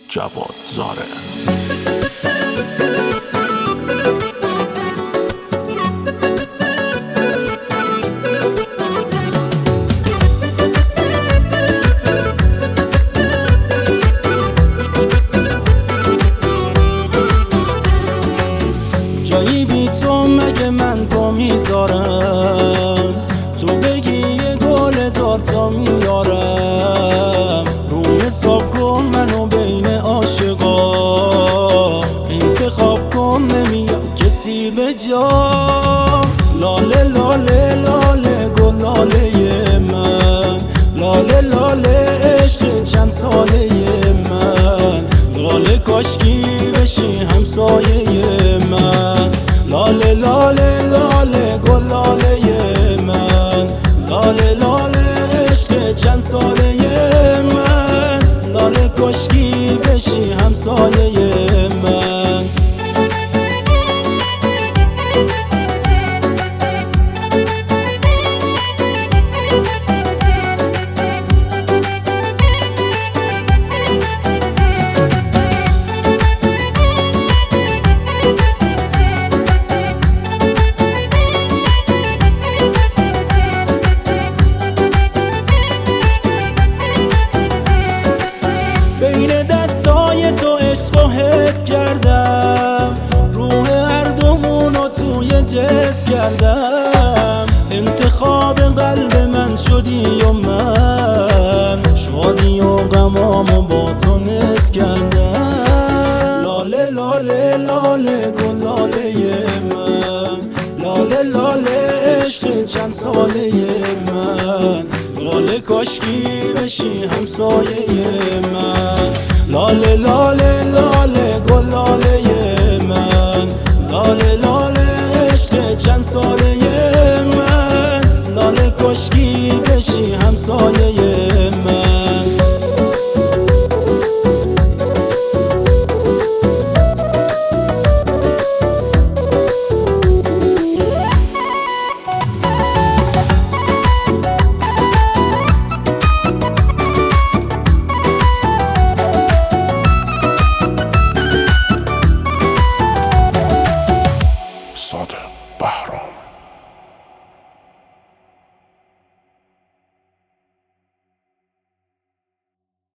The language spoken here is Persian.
جواد زاره. جایی بی تو مگه من پا میذارم، تو بگی یه گل هزار تا میارم. روم حساب کن منو بین عاشقا، انتخاب کن نمیاد کسی به جا. لاله لاله لاله گل لاله من، لاله لاله عشق چند ساله من. لاله کاشکی بشی همسایه من. لاله لاله لاله گل لاله من، لاله لاله عشق چند ساله من. لاله کاشکی بشی همسایه من. بین دستای تو عشق و حس کردم، روح هر دومونو توی جسم کردم. انتخاب قلب من شدی و من شادی و غمامو با تو نصف کردم. لاله لاله لاله گل لاله من، لاله لاله عشق چند ساله من. لاله کاشکی بشی همسایه من. لاله لاله لاله گل لاله